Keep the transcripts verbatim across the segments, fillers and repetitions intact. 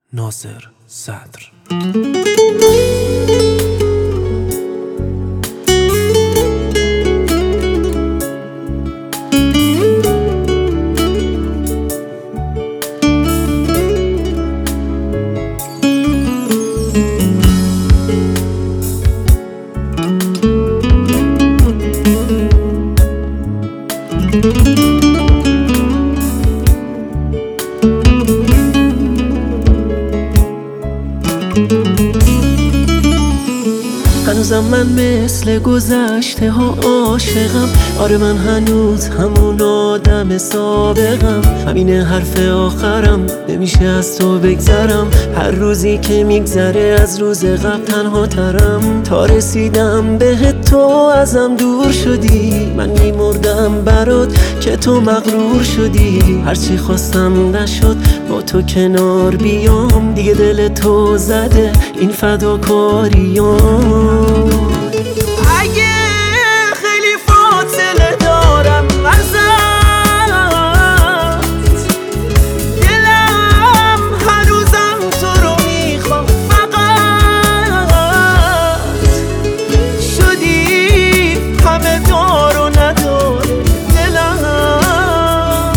ناصر صدر. هنوزم من مثل گذشته ها عاشقم. آره من هنوز همون آدم سابقم. همینه حرف آخرم، نمیشه از تو بگذرم. هر روزی که میگذره از روز قبل تنها ترم. تا رسیدم به تو ازم دور شدی. من میمردم برات که تو مغرور شدی. هرچی خواستم نشد با تو کنار بیام. دیگه دل تو زده این فداکاریام. اگه خیلی فاصله دارم ازت، دلم هنوزم تو رو میخوام. فقط شدی همه دار و نداره دلم.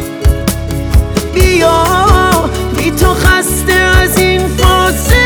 بیا بی تو خسته از این فاصله.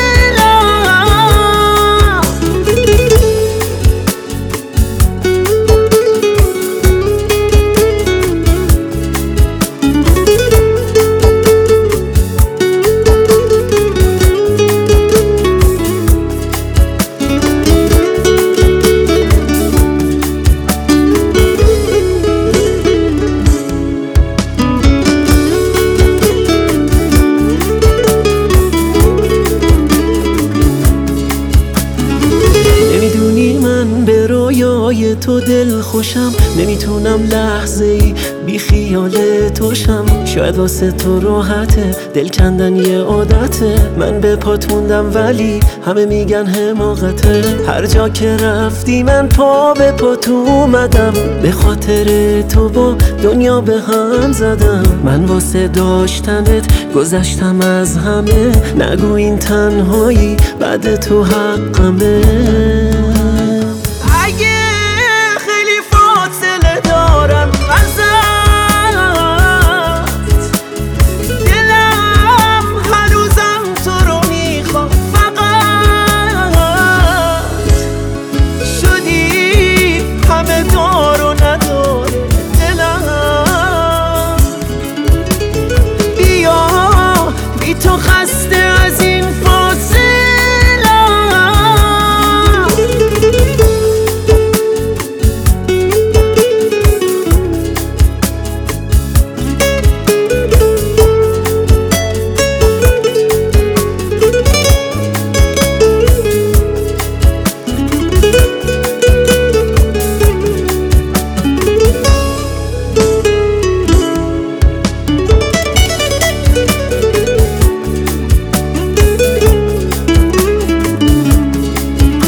رویای تو دل خوشم، نمیتونم لحظه ای بی خیال توشم. شاید واسه تو راحته، دل کندن یه عادته. من به پات موندم ولی همه میگن حماقته. هر جا که رفتی من پا به پات اومدم. به خاطر تو با دنیا به هم زدم. من واسه داشتنت گذشتم از همه. نگو این تنهایی بعد تو حقمه. تو خسته از این فاصله.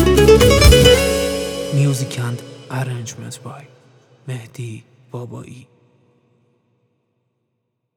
Music and arrangement by Mehdi Babai.